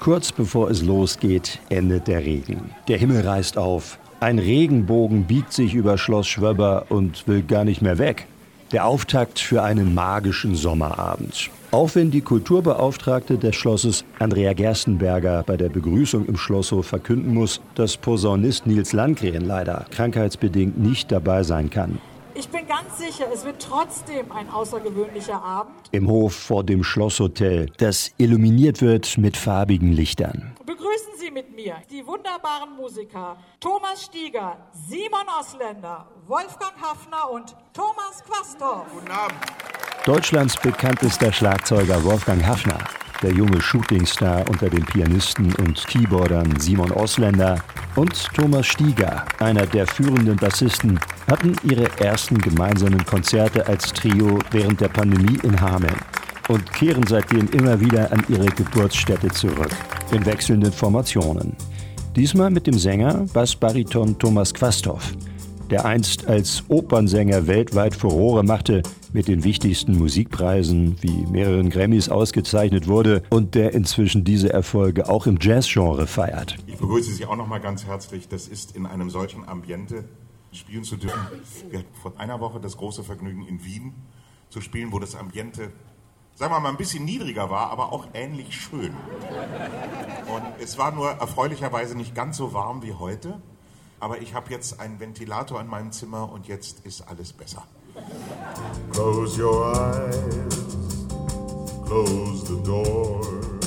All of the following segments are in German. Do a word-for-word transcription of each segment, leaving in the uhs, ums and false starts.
Kurz bevor es losgeht, endet der Regen. Der Himmel reißt auf. Ein Regenbogen biegt sich über Schloss Schwöbber und will gar nicht mehr weg. Der Auftakt für einen magischen Sommerabend. Auch wenn die Kulturbeauftragte des Schlosses, Andrea Gerstenberger, bei der Begrüßung im Schlosshof verkünden muss, dass Posaunist Nils Landgren leider krankheitsbedingt nicht dabei sein kann. Ich bin ganz sicher, es wird trotzdem ein außergewöhnlicher Abend. Im Hof vor dem Schlosshotel, das illuminiert wird mit farbigen Lichtern. Begrüßen Sie mit mir die wunderbaren Musiker Thomas Stieger, Simon Osländer, Wolfgang Haffner und Thomas Quasthoff. Guten Abend. Deutschlands bekanntester Schlagzeuger Wolfgang Haffner, der junge Shootingstar unter den Pianisten und Keyboardern Simon Osländer und Thomas Stieger, einer der führenden Bassisten, hatten ihre ersten gemeinsamen Konzerte als Trio während der Pandemie in Hameln und kehren seitdem immer wieder an ihre Geburtsstätte zurück, in wechselnden Formationen. Diesmal mit dem Sänger, Bassbariton Thomas Quasthoff, der einst als Opernsänger weltweit Furore machte, mit den wichtigsten Musikpreisen wie mehreren Grammys ausgezeichnet wurde und der inzwischen diese Erfolge auch im Jazzgenre feiert. Ich begrüße Sie auch noch mal ganz herzlich. Das ist in einem solchen Ambiente spielen zu dürfen. Wir hatten vor einer Woche das große Vergnügen, in Wien zu spielen, wo das Ambiente, sagen wir mal, ein bisschen niedriger war, aber auch ähnlich schön. Und es war nur erfreulicherweise nicht ganz so warm wie heute. Aber ich habe jetzt einen Ventilator in meinem Zimmer und jetzt ist alles besser. Close your eyes, close the door.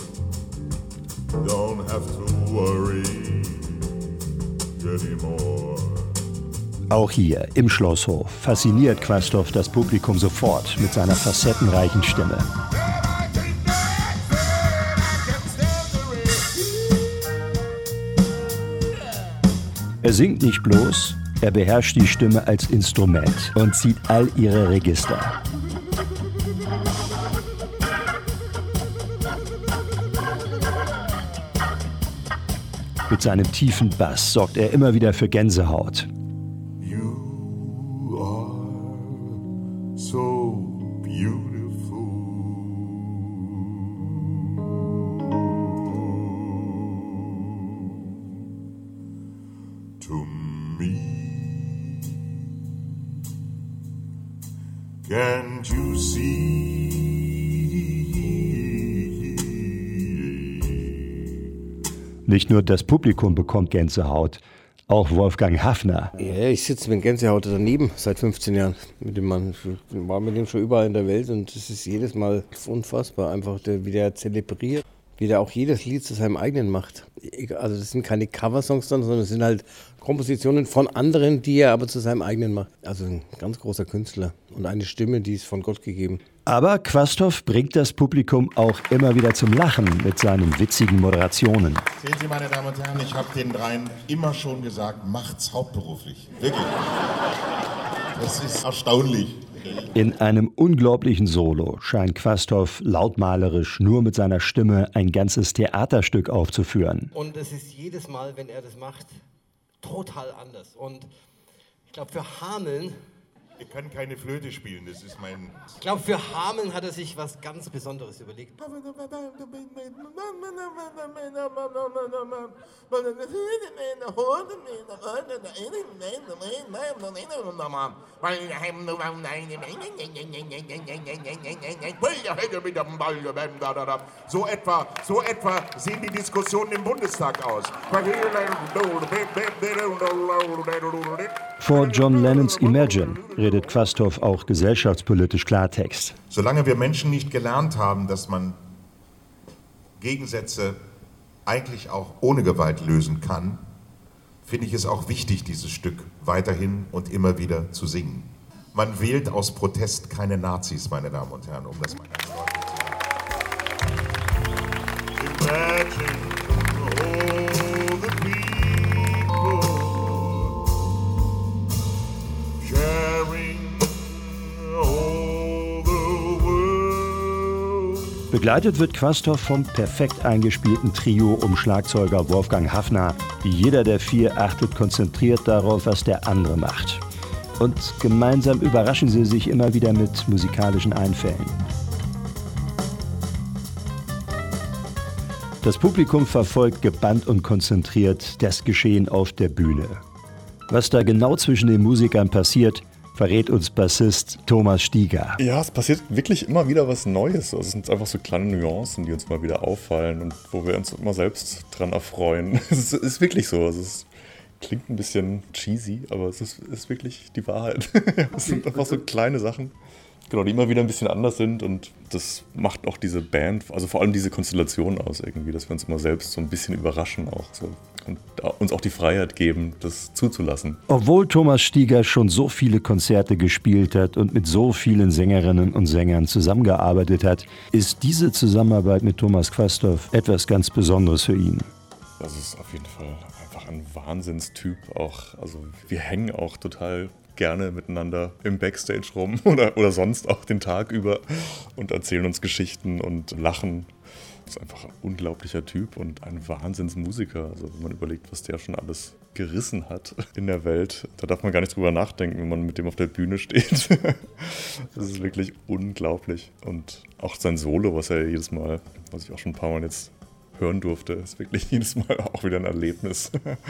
Don't have to worry anymore. Auch hier im Schlosshof fasziniert Quasthoff das Publikum sofort mit seiner facettenreichen Stimme. Er singt nicht bloß, er beherrscht die Stimme als Instrument und zieht all ihre Register. Mit seinem tiefen Bass sorgt er immer wieder für Gänsehaut. You are so beautiful to me. Can't you see? Nicht nur das Publikum bekommt Gänsehaut, auch Wolfgang Haffner. Ja, ich sitze mit Gänsehaut daneben seit fünfzehn Jahren mit dem Mann. Ich war mit dem schon überall in der Welt und es ist jedes Mal unfassbar, einfach wie der zelebriert, wie der auch jedes Lied zu seinem eigenen macht. Also das sind keine Coversongs, sondern es sind halt Kompositionen von anderen, die er aber zu seinem eigenen macht. Also ein ganz großer Künstler und eine Stimme, die ist von Gott gegeben. Aber Quasthoff bringt das Publikum auch immer wieder zum Lachen mit seinen witzigen Moderationen. Sehen Sie, meine Damen und Herren, ich habe den dreien immer schon gesagt, macht's hauptberuflich. Wirklich. Das ist erstaunlich. In einem unglaublichen Solo scheint Quasthoff lautmalerisch nur mit seiner Stimme ein ganzes Theaterstück aufzuführen. Und es ist jedes Mal, wenn er das macht, total anders. Und ich glaube, für Hameln... Ich kann keine Flöte spielen, das ist mein... Ich glaube, für Hameln hat er sich was ganz Besonderes überlegt. So etwa, so etwa sehen die Diskussionen im Bundestag aus. Vor John Lennons Imagine redet Quasthoff auch gesellschaftspolitisch Klartext. Solange wir Menschen nicht gelernt haben, dass man Gegensätze eigentlich auch ohne Gewalt lösen kann, finde ich es auch wichtig, dieses Stück weiterhin und immer wieder zu singen. Man wählt aus Protest keine Nazis, meine Damen und Herren, um das mal ganz deutlich zu sagen. Begleitet wird Quasthoff vom perfekt eingespielten Trio um Schlagzeuger Wolfgang Haffner. Jeder der vier achtet konzentriert darauf, was der andere macht. Und gemeinsam überraschen sie sich immer wieder mit musikalischen Einfällen. Das Publikum verfolgt gebannt und konzentriert das Geschehen auf der Bühne. Was da genau zwischen den Musikern passiert, verrät uns Bassist Thomas Stieger. Ja, es passiert wirklich immer wieder was Neues. Also es sind einfach so kleine Nuancen, die uns mal wieder auffallen und wo wir uns immer selbst dran erfreuen. Es ist wirklich so. Also es klingt ein bisschen cheesy, aber es ist, ist wirklich die Wahrheit. Es sind einfach so kleine Sachen, genau, die immer wieder ein bisschen anders sind und das macht auch diese Band, also vor allem diese Konstellation aus irgendwie, dass wir uns immer selbst so ein bisschen überraschen auch so und uns auch die Freiheit geben, das zuzulassen. Obwohl Thomas Stieger schon so viele Konzerte gespielt hat und mit so vielen Sängerinnen und Sängern zusammengearbeitet hat, ist diese Zusammenarbeit mit Thomas Quasthoff etwas ganz Besonderes für ihn. Das ist auf jeden Fall einfach ein Wahnsinnstyp auch, also wir hängen auch total gerne miteinander im Backstage rum oder, oder sonst auch den Tag über und erzählen uns Geschichten und lachen. Das ist einfach ein unglaublicher Typ und ein Wahnsinnsmusiker. Also wenn man überlegt, was der schon alles gerissen hat in der Welt, da darf man gar nicht drüber nachdenken, wenn man mit dem auf der Bühne steht. Das ist wirklich unglaublich. Und auch sein Solo, was er jedes Mal, was ich auch schon ein paar Mal jetzt hören durfte, ist wirklich jedes Mal auch wieder ein Erlebnis.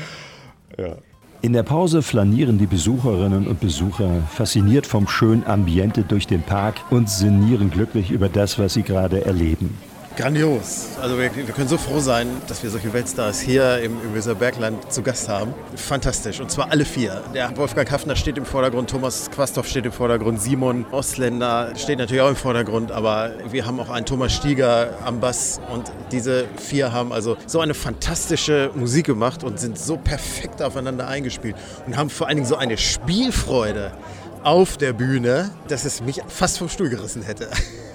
Ja. In der Pause flanieren die Besucherinnen und Besucher fasziniert vom schönen Ambiente durch den Park und sinnieren glücklich über das, was sie gerade erleben. Grandios. Also wir, wir können so froh sein, dass wir solche Weltstars hier im, im Weserbergland zu Gast haben. Fantastisch. Und zwar alle vier. Der Wolfgang Haffner steht im Vordergrund, Thomas Quasthoff steht im Vordergrund, Simon Osländer steht natürlich auch im Vordergrund, aber wir haben auch einen Thomas Stieger am Bass und diese vier haben also so eine fantastische Musik gemacht und sind so perfekt aufeinander eingespielt und haben vor allen Dingen so eine Spielfreude auf der Bühne, dass es mich fast vom Stuhl gerissen hätte.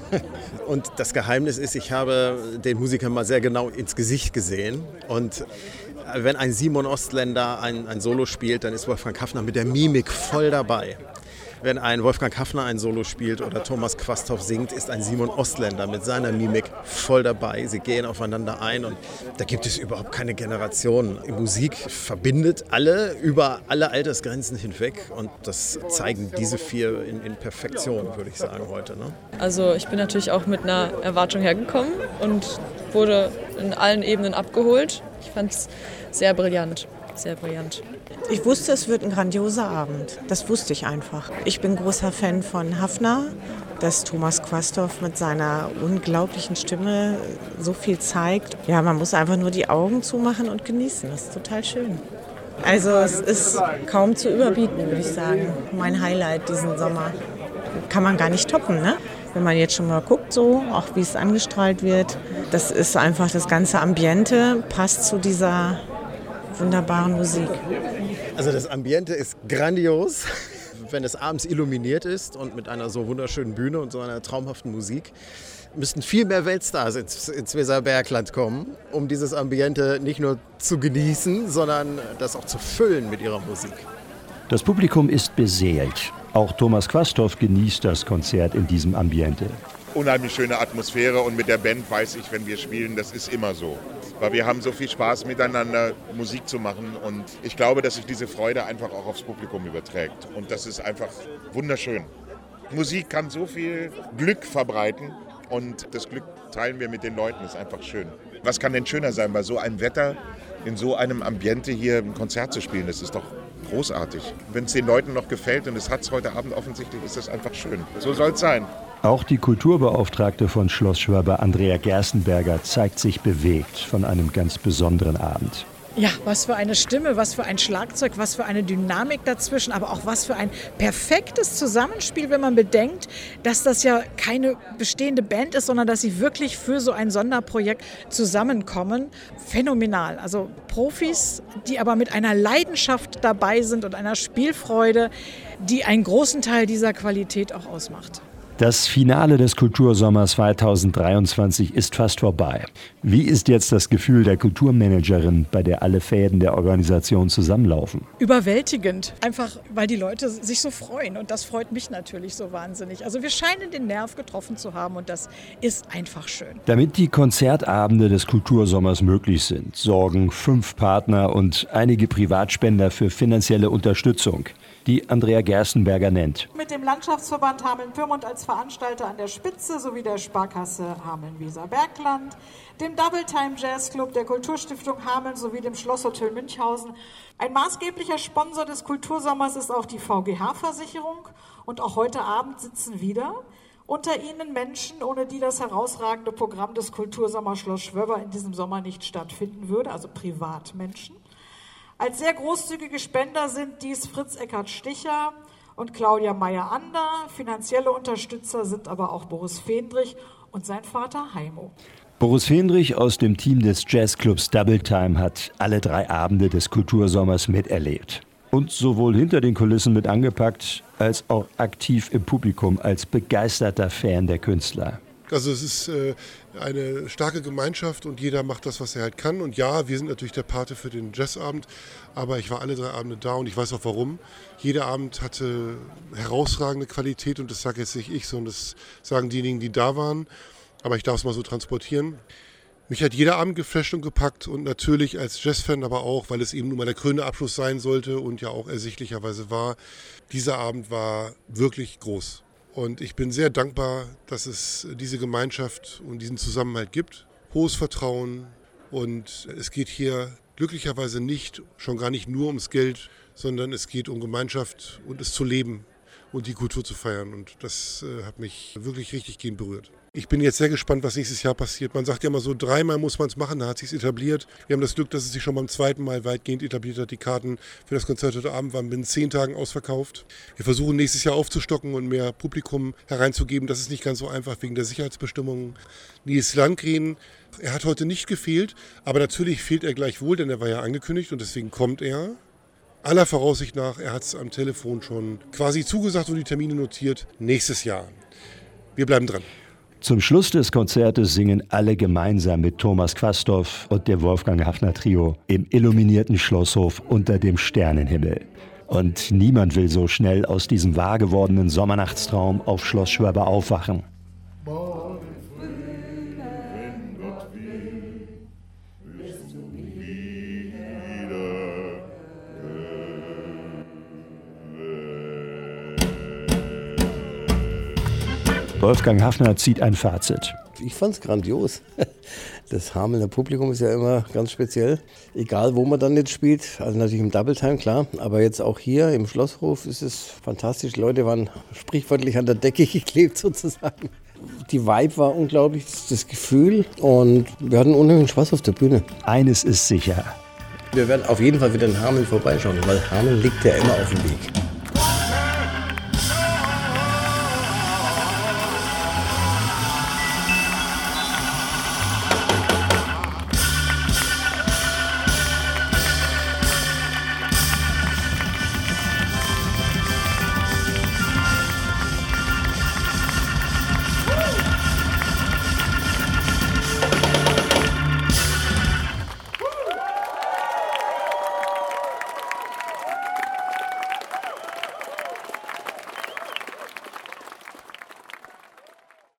Und das Geheimnis ist, ich habe den Musikern mal sehr genau ins Gesicht gesehen. Und wenn ein Simon Osländer ein, ein Solo spielt, dann ist Wolfgang Haffner mit der Mimik voll dabei. Wenn ein Wolfgang Haffner ein Solo spielt oder Thomas Quasthoff singt, ist ein Simon Osländer mit seiner Mimik voll dabei. Sie gehen aufeinander ein und da gibt es überhaupt keine Generationen. Die Musik verbindet alle über alle Altersgrenzen hinweg und das zeigen diese vier in, in Perfektion, würde ich sagen, heute. Ne? Also ich bin natürlich auch mit einer Erwartung hergekommen und wurde in allen Ebenen abgeholt. Ich fand es sehr brillant, sehr brillant. Ich wusste, es wird ein grandioser Abend. Das wusste ich einfach. Ich bin großer Fan von Haffner, dass Thomas Quasthoff mit seiner unglaublichen Stimme so viel zeigt. Ja, man muss einfach nur die Augen zumachen und genießen. Das ist total schön. Also es ist kaum zu überbieten, würde ich sagen. Mein Highlight diesen Sommer. Kann man gar nicht toppen, ne? Wenn man jetzt schon mal guckt, so, auch wie es angestrahlt wird. Das ist einfach das ganze Ambiente, passt zu dieser wunderbaren Musik. Also das Ambiente ist grandios, wenn es abends illuminiert ist und mit einer so wunderschönen Bühne und so einer traumhaften Musik. Müssten viel mehr Weltstars ins, ins Weserbergland kommen, um dieses Ambiente nicht nur zu genießen, sondern das auch zu füllen mit ihrer Musik. Das Publikum ist beseelt. Auch Thomas Quasthoff genießt das Konzert in diesem Ambiente. Unheimlich schöne Atmosphäre und mit der Band weiß ich, wenn wir spielen, das ist immer so. Weil wir haben so viel Spaß miteinander, Musik zu machen und ich glaube, dass sich diese Freude einfach auch aufs Publikum überträgt und das ist einfach wunderschön. Musik kann so viel Glück verbreiten und das Glück teilen wir mit den Leuten, das ist einfach schön. Was kann denn schöner sein, bei so einem Wetter, in so einem Ambiente hier ein Konzert zu spielen, das ist doch großartig. Wenn es den Leuten noch gefällt und es hat es heute Abend offensichtlich, ist das einfach schön. So soll es sein. Auch die Kulturbeauftragte von Schloss Schwöber, Andrea Gerstenberger, zeigt sich bewegt von einem ganz besonderen Abend. Ja, was für eine Stimme, was für ein Schlagzeug, was für eine Dynamik dazwischen, aber auch was für ein perfektes Zusammenspiel, wenn man bedenkt, dass das ja keine bestehende Band ist, sondern dass sie wirklich für so ein Sonderprojekt zusammenkommen. Phänomenal. Also Profis, die aber mit einer Leidenschaft dabei sind und einer Spielfreude, die einen großen Teil dieser Qualität auch ausmacht. Das Finale des Kultursommers zweitausenddreiundzwanzig ist fast vorbei. Wie ist jetzt das Gefühl der Kulturmanagerin, bei der alle Fäden der Organisation zusammenlaufen? Überwältigend, einfach weil die Leute sich so freuen und das freut mich natürlich so wahnsinnig. Also wir scheinen den Nerv getroffen zu haben und das ist einfach schön. Damit die Konzertabende des Kultursommers möglich sind, sorgen fünf Partner und einige Privatspender für finanzielle Unterstützung. die Andrea Gerstenberger nennt. Mit dem Landschaftsverband Hameln-Pyrmont als Veranstalter an der Spitze sowie der Sparkasse Hameln-Weser-Bergland, dem Double Time Jazz Club, der Kulturstiftung Hameln sowie dem Schlosshotel Münchhausen. Ein maßgeblicher Sponsor des Kultursommers ist auch die V G H-Versicherung. Und auch heute Abend sitzen wieder unter ihnen Menschen, ohne die das herausragende Programm des Kultursommers Schloss Schwöbber in diesem Sommer nicht stattfinden würde, also Privatmenschen. Als sehr großzügige Spender sind dies Fritz Eckart Sticher und Claudia Meyer-Ander. Finanzielle Unterstützer sind aber auch Boris Fendrich und sein Vater Heimo. Boris Fendrich aus dem Team des Jazzclubs Double Time hat alle drei Abende des Kultursommers miterlebt. Und sowohl hinter den Kulissen mit angepackt, als auch aktiv im Publikum als begeisterter Fan der Künstler. Also es ist äh, eine starke Gemeinschaft und jeder macht das, was er halt kann. Und ja, wir sind natürlich der Pate für den Jazzabend, aber ich war alle drei Abende da und ich weiß auch warum. Jeder Abend hatte herausragende Qualität und das sage jetzt nicht ich, sondern das sagen diejenigen, die da waren. Aber ich darf es mal so transportieren. Mich hat jeder Abend geflasht und gepackt und natürlich als Jazzfan, aber auch, weil es eben nun mal der krönende Abschluss sein sollte und ja auch ersichtlicherweise war. Dieser Abend war wirklich groß. Und ich bin sehr dankbar, dass es diese Gemeinschaft und diesen Zusammenhalt gibt. Hohes Vertrauen und es geht hier glücklicherweise nicht, schon gar nicht nur ums Geld, sondern es geht um Gemeinschaft und es zu leben und die Kultur zu feiern. Und das äh, hat mich wirklich richtig gehend berührt. Ich bin jetzt sehr gespannt, was nächstes Jahr passiert. Man sagt ja immer so, dreimal muss man es machen, da hat es sich etabliert. Wir haben das Glück, dass es sich schon beim zweiten Mal weitgehend etabliert hat. Die Karten für das Konzert heute Abend waren binnen zehn Tagen ausverkauft. Wir versuchen nächstes Jahr aufzustocken und mehr Publikum hereinzugeben. Das ist nicht ganz so einfach wegen der Sicherheitsbestimmungen. Nils Landgren, er hat heute nicht gefehlt, aber natürlich fehlt er gleichwohl, denn er war ja angekündigt und deswegen kommt er. Aller Voraussicht nach, er hat es am Telefon schon quasi zugesagt und die Termine notiert, nächstes Jahr. Wir bleiben dran. Zum Schluss des Konzertes singen alle gemeinsam mit Thomas Quasthoff und dem Wolfgang Haffner Trio im illuminierten Schlosshof unter dem Sternenhimmel. Und niemand will so schnell aus diesem wahr gewordenen Sommernachtstraum auf Schloss Schwöbber aufwachen. Wolfgang Haffner zieht ein Fazit. Ich fand es grandios. Das Hamelner Publikum ist ja immer ganz speziell. Egal, wo man dann jetzt spielt. Also natürlich im Double Time, klar. Aber jetzt auch hier im Schlosshof ist es fantastisch. Die Leute waren sprichwörtlich an der Decke geklebt sozusagen. Die Vibe war unglaublich, das Gefühl. Und wir hatten unheimlich Spaß auf der Bühne. Eines ist sicher. Wir werden auf jeden Fall wieder in Hameln vorbeischauen, weil Hameln liegt ja immer auf dem Weg.